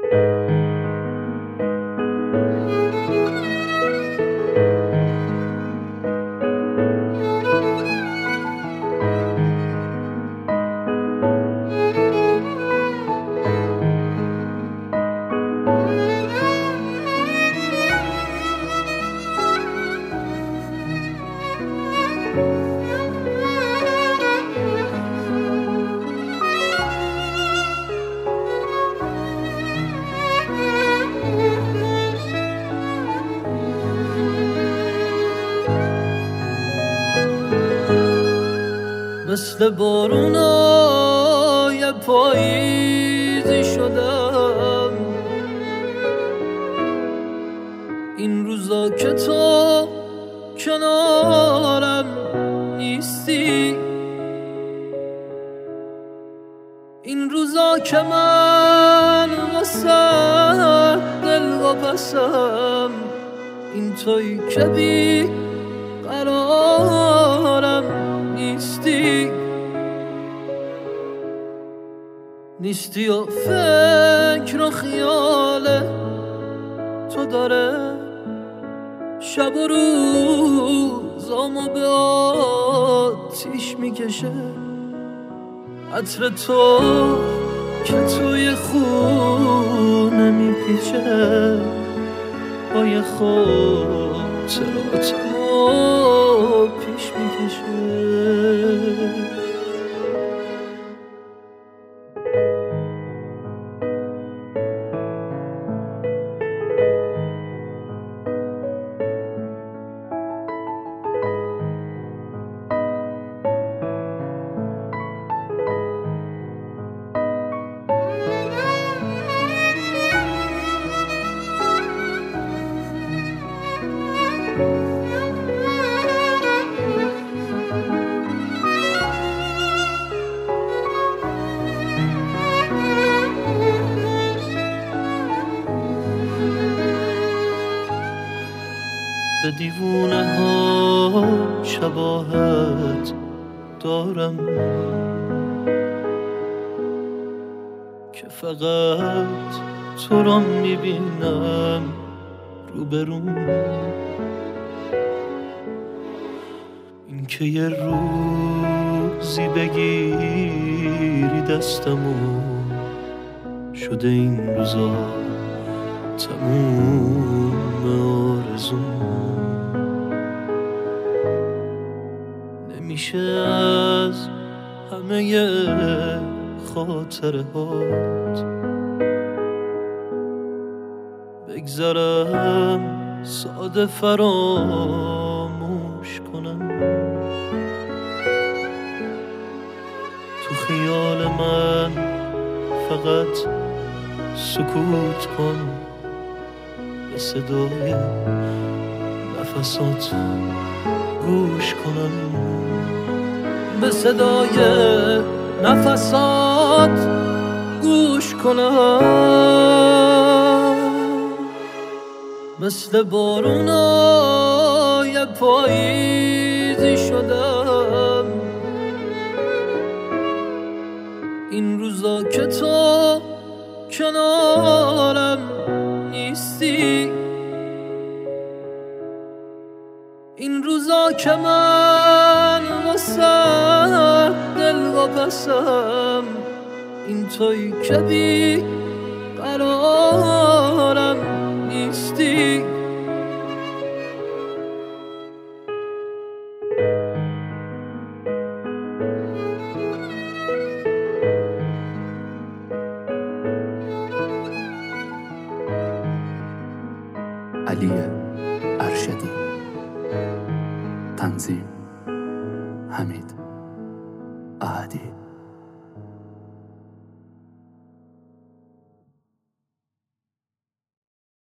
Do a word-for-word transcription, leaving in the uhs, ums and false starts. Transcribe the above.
مثل بارونای پاییزی شدم این روزا که تو کنارم نیستی، این روزا که من واسه دل واپسم، این تویی که بی قرارم نیستی نیستی و فکر و خیال تو داره شب و روزامو به آتیش میکشه. عطر تو که توی خونه میپیچه پای خاطراتمو پیش میکشه. به دیوونه ها شباهت دارم که فقط تو را میبینم روبروم. این که یه روزی بگیری دستمو شده این روزا تموم آرزوم. نمیشه از همه خاطره هات بگذرم ساده فراموش کنم. تو خیال من فقط سکوت کن، به صدای نفسات گوش کنم، به صدای نفسات گوش کنم. مثل بارونای پاییزی شدم این روزا که تو کنارم نیستی، این روزا که من واسه دل واپسم، این تویی که بی قرارم نیستی. علی ارشدی، تنظیم حمید احدی.